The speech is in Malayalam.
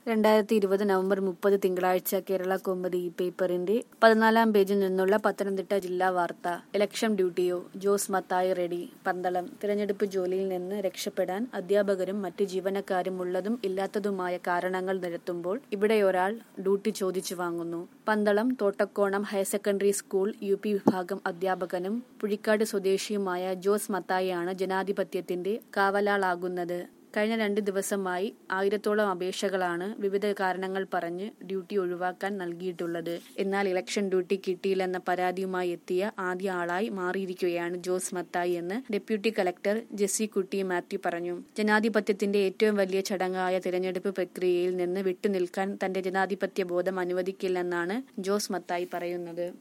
2020 നവംബർ 30 തിങ്കളാഴ്ച കേരള കൗമുദി ഈ പേപ്പറിന്റെ 14-ാം പേജിൽ നിന്നുള്ള പത്തനംതിട്ട ജില്ലാ വാർത്ത. ഇലക്ഷൻ ഡ്യൂട്ടിയോ? ജോസ് മത്തായി റെഡി. പന്തളം. തിരഞ്ഞെടുപ്പ് ജോലിയിൽ നിന്ന് രക്ഷപ്പെടാൻ അധ്യാപകരും മറ്റ് ജീവനക്കാരും ഉള്ളതും ഇല്ലാത്തതുമായ കാരണങ്ങൾ നിരത്തുമ്പോൾ ഇവിടെയൊരാൾ ഡ്യൂട്ടി ചോദിച്ചു വാങ്ങുന്നു. Pandalam Thottakonam higher secondary school UP വിഭാഗം അധ്യാപകനും പുഴിക്കാട് സ്വദേശിയുമായ ജോസ് മത്തായിയാണ് ജനാധിപത്യത്തിന്റെ കാവലാളാകുന്നത്. കഴിഞ്ഞ 2 ദിവസമായി 1000-ഓളം അപേക്ഷകളാണ് വിവിധ കാരണങ്ങൾ പറഞ്ഞ് ഡ്യൂട്ടി ഒഴിവാക്കാൻ നൽകിയിട്ടുള്ളത്. എന്നാൽ ഇലക്ഷൻ ഡ്യൂട്ടി കിട്ടിയില്ലെന്ന പരാതിയുമായി എത്തിയ ആദ്യ ആളായി മാറിയിരിക്കുകയാണ് ജോസ് മത്തായി എന്ന് ഡെപ്യൂട്ടി കളക്ടർ ജെസ്സിക്കുട്ടി മാത്യു പറഞ്ഞു. ജനാധിപത്യത്തിന്റെ ഏറ്റവും വലിയ ചടങ്ങായ തിരഞ്ഞെടുപ്പ് പ്രക്രിയയിൽ നിന്ന് വിട്ടുനിൽക്കാൻ തന്റെ ജനാധിപത്യ ബോധം അനുവദിക്കില്ലെന്നാണ് ജോസ് മത്തായി പറയുന്നത്.